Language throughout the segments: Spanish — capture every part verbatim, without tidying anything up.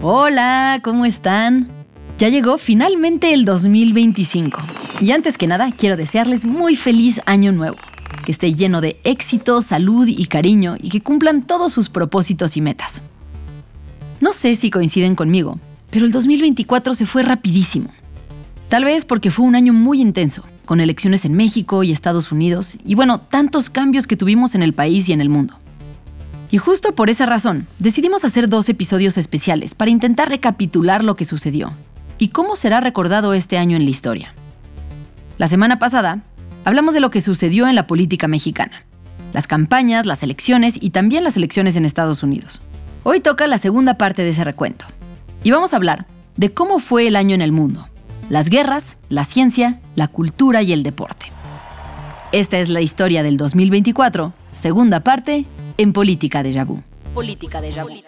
Hola, ¿cómo están? Ya llegó finalmente el dos mil veinticinco. Y antes que nada, quiero desearles muy feliz año nuevo. Que esté lleno de éxito, salud y cariño y que cumplan todos sus propósitos y metas. No sé si coinciden conmigo, pero el dos mil veinticuatro se fue rapidísimo. Tal vez porque fue un año muy intenso, con elecciones en México y Estados Unidos, y bueno, tantos cambios que tuvimos en el país y en el mundo. Y justo por esa razón, decidimos hacer dos episodios especiales para intentar recapitular lo que sucedió y cómo será recordado este año en la historia. La semana pasada, hablamos de lo que sucedió en la política mexicana, las campañas, las elecciones y también las elecciones en Estados Unidos. Hoy toca la segunda parte de ese recuento. Y vamos a hablar de cómo fue el año en el mundo, las guerras, la ciencia, la cultura y el deporte. Esta es la historia del dos mil veinticuatro, segunda parte, en Política Déjà Vu. Política Déjà Vu.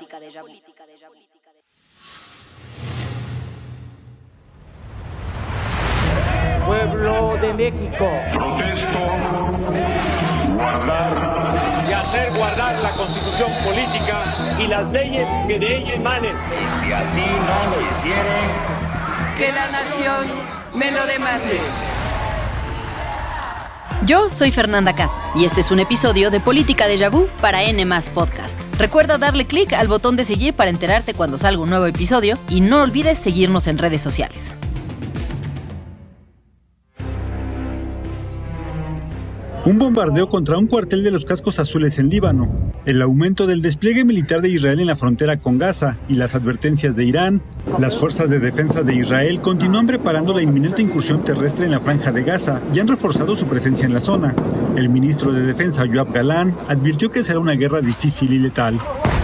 Pueblo de México. Protesto guardar Y hacer guardar la Constitución política y las leyes que de ella emanen. Y si así no lo hicieren, que la nación me lo demande. Yo soy Fernanda Caso y este es un episodio de Política Déjà Vu para N más Podcast. Recuerda darle clic al botón de seguir para enterarte cuando salga un nuevo episodio y no olvides seguirnos en redes sociales. Un bombardeo contra un cuartel de los Cascos Azules en Líbano, el aumento del despliegue militar de Israel en la frontera con Gaza y las advertencias de Irán. Las fuerzas de defensa de Israel continúan preparando la inminente incursión terrestre en la franja de Gaza y han reforzado su presencia en la zona. El ministro de Defensa, Yoav Galán, advirtió que será una guerra difícil y letal.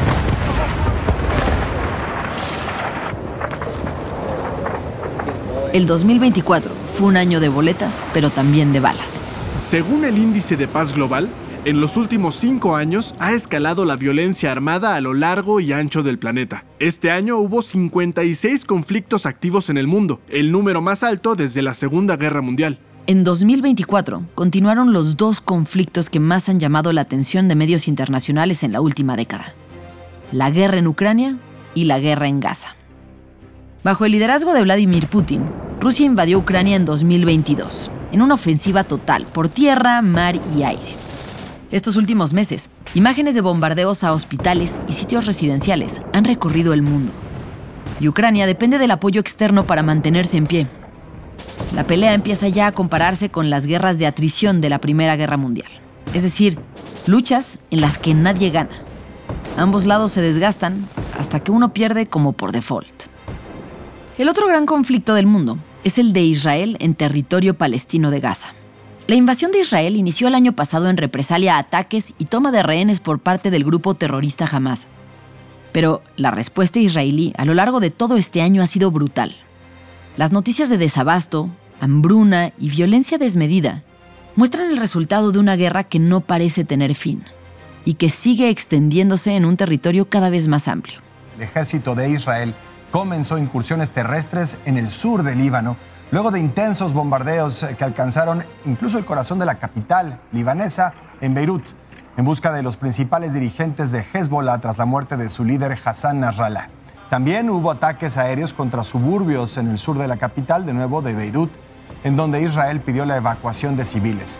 El dos mil veinticuatro fue un año de boletas, pero también de balas. Según el Índice de Paz Global, en los últimos cinco años ha escalado la violencia armada a lo largo y ancho del planeta. Este año hubo cincuenta y seis conflictos activos en el mundo, el número más alto desde la Segunda Guerra Mundial. En dos mil veinticuatro continuaron los dos conflictos que más han llamado la atención de medios internacionales en la última década: la guerra en Ucrania y la guerra en Gaza. Bajo el liderazgo de Vladimir Putin, Rusia invadió Ucrania en dos mil veintidós, en una ofensiva total por tierra, mar y aire. Estos últimos meses, imágenes de bombardeos a hospitales y sitios residenciales han recorrido el mundo. Y Ucrania depende del apoyo externo para mantenerse en pie. La pelea empieza ya a compararse con las guerras de atrición de la Primera Guerra Mundial. Es decir, luchas en las que nadie gana. Ambos lados se desgastan hasta que uno pierde como por default. El otro gran conflicto del mundo es el de Israel en territorio palestino de Gaza. La invasión de Israel inició el año pasado en represalia a ataques y toma de rehenes por parte del grupo terrorista Hamás. Pero la respuesta israelí a lo largo de todo este año ha sido brutal. Las noticias de desabasto, hambruna y violencia desmedida muestran el resultado de una guerra que no parece tener fin y que sigue extendiéndose en un territorio cada vez más amplio. El ejército de Israel comenzó incursiones terrestres en el sur del Líbano, luego de intensos bombardeos que alcanzaron incluso el corazón de la capital libanesa, en Beirut, en busca de los principales dirigentes de Hezbollah tras la muerte de su líder Hassan Nasrallah. También hubo ataques aéreos contra suburbios en el sur de la capital, de nuevo de Beirut, en donde Israel pidió la evacuación de civiles.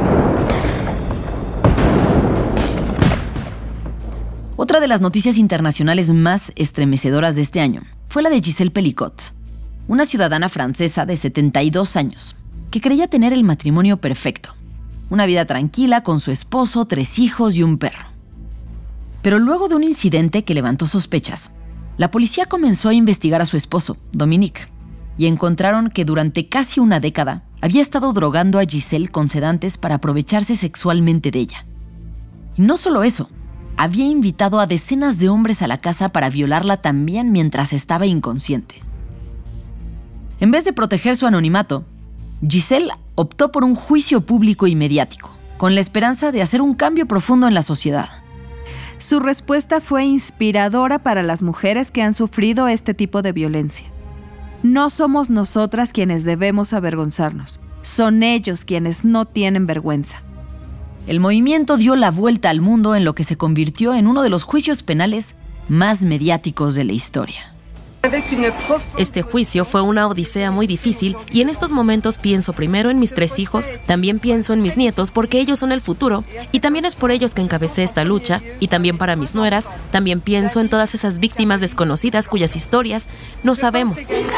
Otra de las noticias internacionales más estremecedoras de este año fue la de Gisèle Pelicot, una ciudadana francesa de setenta y dos años, que creía tener el matrimonio perfecto, una vida tranquila con su esposo, tres hijos y un perro. Pero luego de un incidente que levantó sospechas, la policía comenzó a investigar a su esposo, Dominique, y encontraron que durante casi una década había estado drogando a Gisèle con sedantes para aprovecharse sexualmente de ella. Y no solo eso, había invitado a decenas de hombres a la casa para violarla también mientras estaba inconsciente. En vez de proteger su anonimato, Gisèle optó por un juicio público y mediático, con la esperanza de hacer un cambio profundo en la sociedad. Su respuesta fue inspiradora para las mujeres que han sufrido este tipo de violencia. No somos nosotras quienes debemos avergonzarnos, son ellos quienes no tienen vergüenza. El movimiento dio la vuelta al mundo en lo que se convirtió en uno de los juicios penales más mediáticos de la historia. Este juicio fue una odisea muy difícil y en estos momentos pienso primero en mis tres hijos, también pienso en mis nietos porque ellos son el futuro y también es por ellos que encabecé esta lucha y también para mis nueras, también pienso en todas esas víctimas desconocidas cuyas historias no sabemos.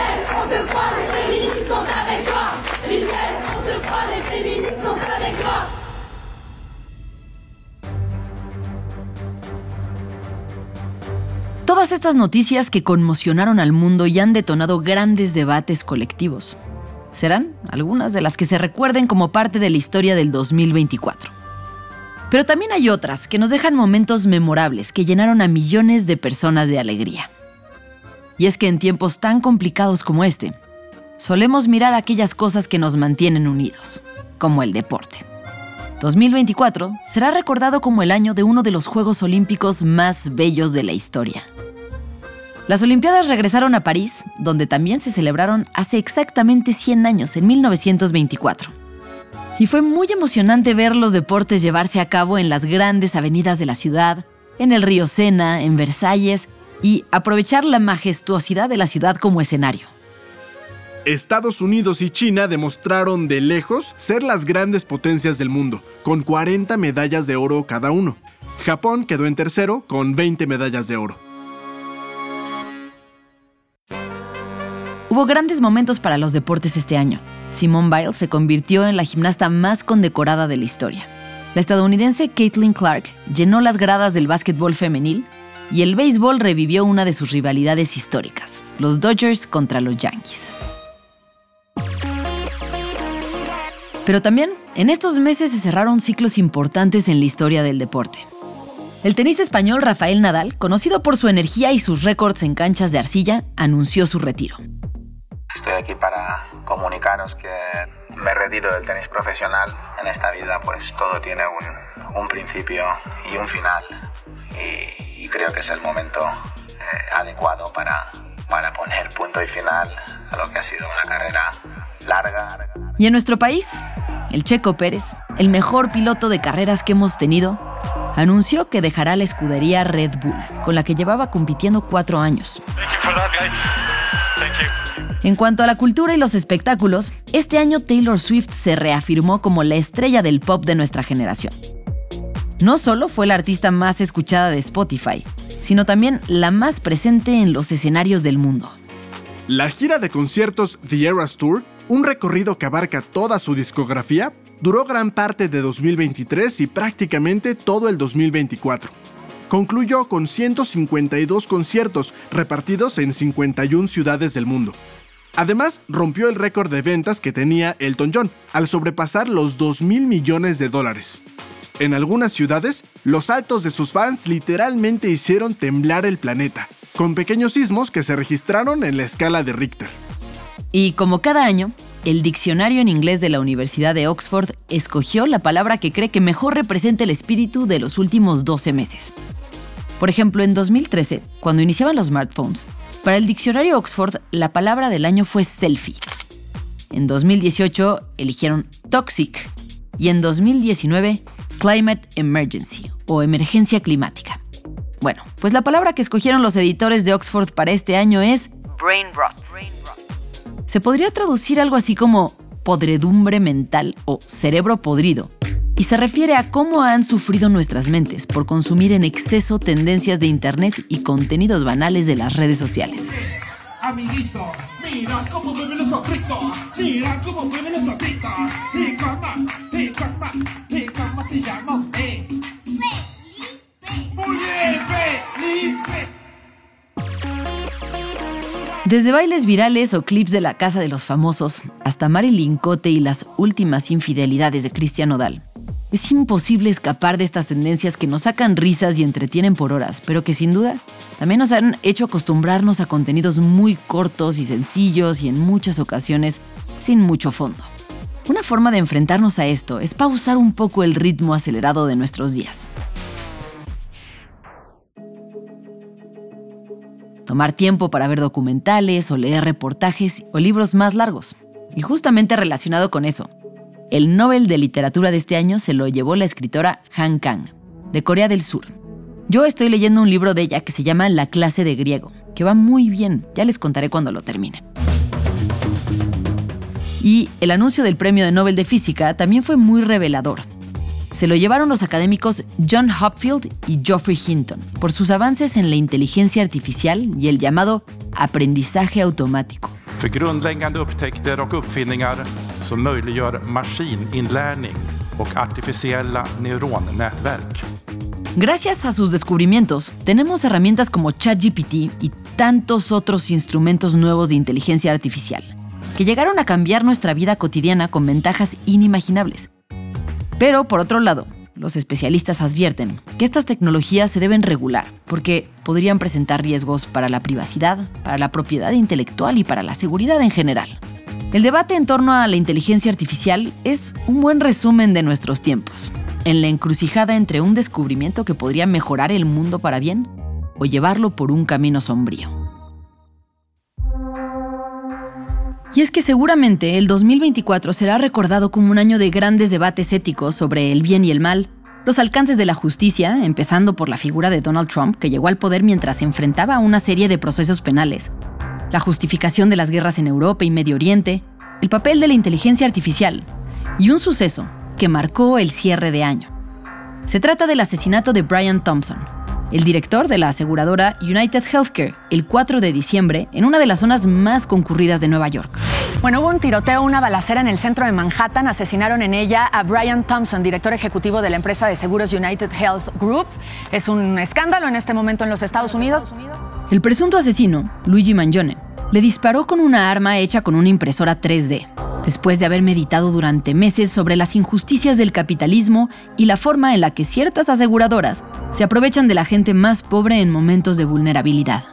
Todas estas noticias que conmocionaron al mundo y han detonado grandes debates colectivos serán algunas de las que se recuerden como parte de la historia del dos mil veinticuatro. Pero también hay otras que nos dejan momentos memorables que llenaron a millones de personas de alegría. Y es que en tiempos tan complicados como este, solemos mirar aquellas cosas que nos mantienen unidos, como el deporte. dos mil veinticuatro será recordado como el año de uno de los Juegos Olímpicos más bellos de la historia. Las Olimpiadas regresaron a París, donde también se celebraron hace exactamente cien años, en mil novecientos veinticuatro. Y fue muy emocionante ver los deportes llevarse a cabo en las grandes avenidas de la ciudad, en el río Sena, en Versalles, y aprovechar la majestuosidad de la ciudad como escenario. Estados Unidos y China demostraron de lejos ser las grandes potencias del mundo, con cuarenta medallas de oro cada uno. Japón quedó en tercero, con veinte medallas de oro. Hubo grandes momentos para los deportes este año. Simone Biles se convirtió en la gimnasta más condecorada de la historia. La estadounidense Caitlin Clark llenó las gradas del básquetbol femenil y el béisbol revivió una de sus rivalidades históricas, los Dodgers contra los Yankees. Pero también, en estos meses se cerraron ciclos importantes en la historia del deporte. El tenista español Rafael Nadal, conocido por su energía y sus récords en canchas de arcilla, anunció su retiro. Estoy aquí para comunicaros que me retiro del tenis profesional. En esta vida pues todo tiene un, un principio y un final. Y, y creo que es el momento eh, adecuado para, para poner punto y final a lo que ha sido una carrera larga. Y en nuestro país, el Checo Pérez, el mejor piloto de carreras que hemos tenido, anunció que dejará la escudería Red Bull, con la que llevaba compitiendo cuatro años. En cuanto a la cultura y los espectáculos, este año Taylor Swift se reafirmó como la estrella del pop de nuestra generación. No solo fue la artista más escuchada de Spotify, sino también la más presente en los escenarios del mundo. La gira de conciertos The Eras Tour, un recorrido que abarca toda su discografía, duró gran parte de dos mil veintitrés y prácticamente todo el dos mil veinticuatro. Concluyó con ciento cincuenta y dos conciertos repartidos en cincuenta y una ciudades del mundo. Además, rompió el récord de ventas que tenía Elton John, al sobrepasar los dos mil millones de dólares. En algunas ciudades, los saltos de sus fans literalmente hicieron temblar el planeta, con pequeños sismos que se registraron en la escala de Richter. Y como cada año, el diccionario en inglés de la Universidad de Oxford escogió la palabra que cree que mejor representa el espíritu de los últimos doce meses. Por ejemplo, en dos mil trece, cuando iniciaban los smartphones, para el diccionario Oxford, la palabra del año fue selfie. En dos mil dieciocho eligieron toxic y en dos mil diecinueve climate emergency o emergencia climática. Bueno, pues la palabra que escogieron los editores de Oxford para este año es brain rot. Se podría traducir algo así como podredumbre mental o cerebro podrido, y se refiere a cómo han sufrido nuestras mentes por consumir en exceso tendencias de internet y contenidos banales de las redes sociales. Amiguito, mira cómo mueven los ojitos, mira cómo mueven los ojitos, y cómo, y cómo, y cómo se llama usted. Felipe. Muy bien, Felipe. Desde bailes virales o clips de la casa de los famosos, hasta Marilyn Cote y las últimas infidelidades de Cristian Nodal, es imposible escapar de estas tendencias que nos sacan risas y entretienen por horas, pero que sin duda también nos han hecho acostumbrarnos a contenidos muy cortos y sencillos y en muchas ocasiones sin mucho fondo. Una forma de enfrentarnos a esto es pausar un poco el ritmo acelerado de nuestros días. Tomar tiempo para ver documentales o leer reportajes o libros más largos. Y justamente relacionado con eso, el Nobel de Literatura de este año se lo llevó la escritora Han Kang, de Corea del Sur. Yo estoy leyendo un libro de ella que se llama La clase de griego, que va muy bien, ya les contaré cuando lo termine. Y el anuncio del Premio de Nobel de Física también fue muy revelador. Se lo llevaron los académicos John Hopfield y Geoffrey Hinton por sus avances en la inteligencia artificial y el llamado aprendizaje automático. För grundläggande upptäckter och uppfinningar som möjliggör maskininlärning och artificiella neuronnätverk. Gracias a sus descubrimientos, tenemos herramientas como ChatGPT y tantos otros instrumentos nuevos de inteligencia artificial, que llegaron a cambiar nuestra vida cotidiana con ventajas inimaginables. Pero, por otro lado, los especialistas advierten que estas tecnologías se deben regular porque podrían presentar riesgos para la privacidad, para la propiedad intelectual y para la seguridad en general. El debate en torno a la inteligencia artificial es un buen resumen de nuestros tiempos, en la encrucijada entre un descubrimiento que podría mejorar el mundo para bien o llevarlo por un camino sombrío. Y es que seguramente el dos mil veinticuatro será recordado como un año de grandes debates éticos sobre el bien y el mal, los alcances de la justicia, empezando por la figura de Donald Trump, que llegó al poder mientras se enfrentaba a una serie de procesos penales, la justificación de las guerras en Europa y Medio Oriente, el papel de la inteligencia artificial y un suceso que marcó el cierre de año. Se trata del asesinato de Brian Thompson, el director de la aseguradora United Healthcare, el cuatro de diciembre, en una de las zonas más concurridas de Nueva York. Bueno, hubo un tiroteo, una balacera en el centro de Manhattan. Asesinaron en ella a Brian Thompson, director ejecutivo de la empresa de seguros United Health Group. Es un escándalo en este momento en los Estados Unidos. El presunto asesino, Luigi Mangione, le disparó con una arma hecha con una impresora tres D, después de haber meditado durante meses sobre las injusticias del capitalismo y la forma en la que ciertas aseguradoras se aprovechan de la gente más pobre en momentos de vulnerabilidad.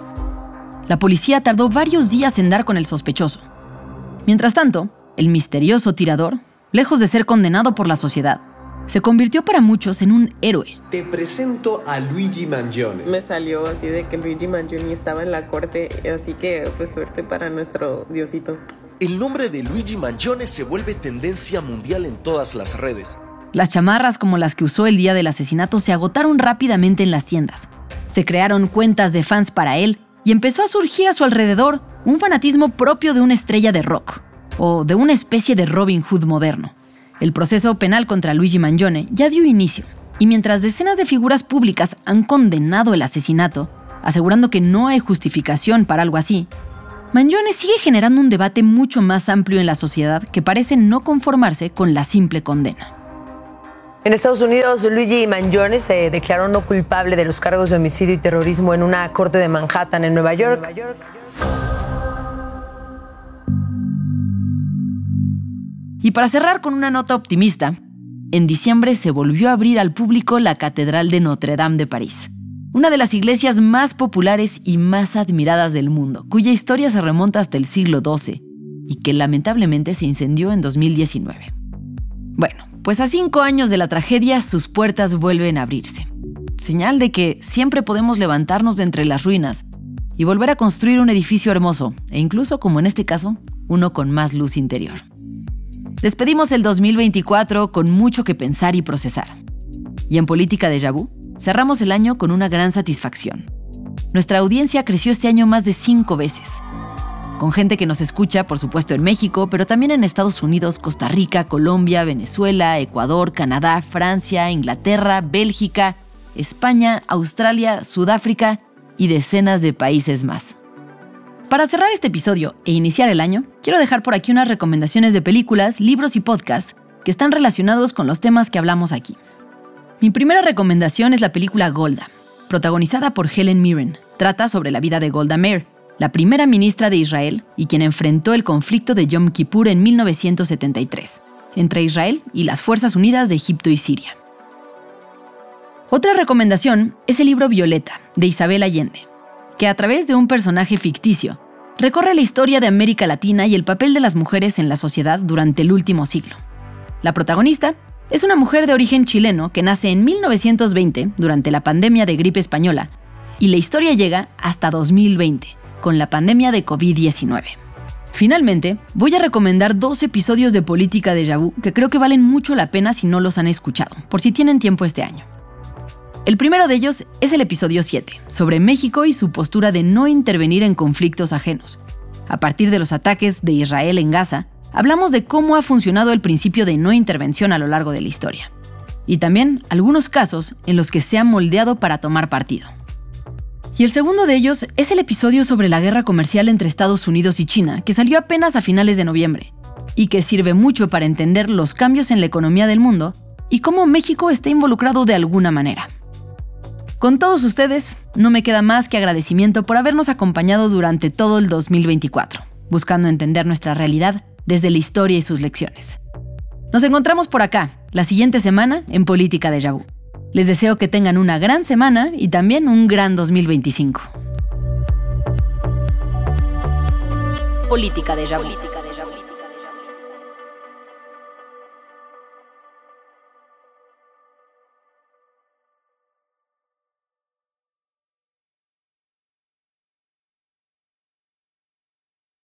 La policía tardó varios días en dar con el sospechoso. Mientras tanto, el misterioso tirador, lejos de ser condenado por la sociedad, se convirtió para muchos en un héroe. Te presento a Luigi Mangione. Me salió así de que Luigi Mangione estaba en la corte, así que pues suerte para nuestro Diosito. El nombre de Luigi Mangione se vuelve tendencia mundial en todas las redes. Las chamarras como las que usó el día del asesinato se agotaron rápidamente en las tiendas. Se crearon cuentas de fans para él y empezó a surgir a su alrededor un fanatismo propio de una estrella de rock, o de una especie de Robin Hood moderno. El proceso penal contra Luigi Mangione ya dio inicio, y mientras decenas de figuras públicas han condenado el asesinato, asegurando que no hay justificación para algo así, Mangione sigue generando un debate mucho más amplio en la sociedad que parece no conformarse con la simple condena. En Estados Unidos, Luigi Mangione se declaró no culpable de los cargos de homicidio y terrorismo en una corte de Manhattan, en Nueva York. Y para cerrar con una nota optimista, en diciembre se volvió a abrir al público la Catedral de Notre Dame de París, una de las iglesias más populares y más admiradas del mundo, cuya historia se remonta hasta el siglo doce y que lamentablemente se incendió en dos mil diecinueve. Bueno, pues a cinco años de la tragedia, sus puertas vuelven a abrirse. Señal de que siempre podemos levantarnos de entre las ruinas y volver a construir un edificio hermoso, e incluso, como en este caso, uno con más luz interior. Despedimos el dos mil veinticuatro con mucho que pensar y procesar. Y en Política Déjà Vu, cerramos el año con una gran satisfacción. Nuestra audiencia creció este año más de cinco veces. Con gente que nos escucha, por supuesto, en México, pero también en Estados Unidos, Costa Rica, Colombia, Venezuela, Ecuador, Canadá, Francia, Inglaterra, Bélgica, España, Australia, Sudáfrica y decenas de países más. Para cerrar este episodio e iniciar el año, quiero dejar por aquí unas recomendaciones de películas, libros y podcasts que están relacionados con los temas que hablamos aquí. Mi primera recomendación es la película Golda, protagonizada por Helen Mirren. Trata sobre la vida de Golda Meir, la primera ministra de Israel y quien enfrentó el conflicto de Yom Kippur en mil novecientos setenta y tres, entre Israel y las Fuerzas Unidas de Egipto y Siria. Otra recomendación es el libro Violeta, de Isabel Allende, que a través de un personaje ficticio recorre la historia de América Latina y el papel de las mujeres en la sociedad durante el último siglo. La protagonista es una mujer de origen chileno que nace en mil novecientos veinte durante la pandemia de gripe española, y la historia llega hasta dos mil veinte, con la pandemia de covid diecinueve. Finalmente, voy a recomendar dos episodios de Política Déjà Vu que creo que valen mucho la pena si no los han escuchado, por si tienen tiempo este año. El primero de ellos es el episodio siete, sobre México y su postura de no intervenir en conflictos ajenos. A partir de los ataques de Israel en Gaza, hablamos de cómo ha funcionado el principio de no intervención a lo largo de la historia. Y también algunos casos en los que se ha moldeado para tomar partido. Y el segundo de ellos es el episodio sobre la guerra comercial entre Estados Unidos y China, que salió apenas a finales de noviembre, y que sirve mucho para entender los cambios en la economía del mundo y cómo México está involucrado de alguna manera. Con todos ustedes, no me queda más que agradecimiento por habernos acompañado durante todo el dos mil veinticuatro, buscando entender nuestra realidad desde la historia y sus lecciones. Nos encontramos por acá, la siguiente semana, en Política Déjà Vu. Les deseo que tengan una gran semana y también un gran dos mil veinticinco. Política Déjà Vu.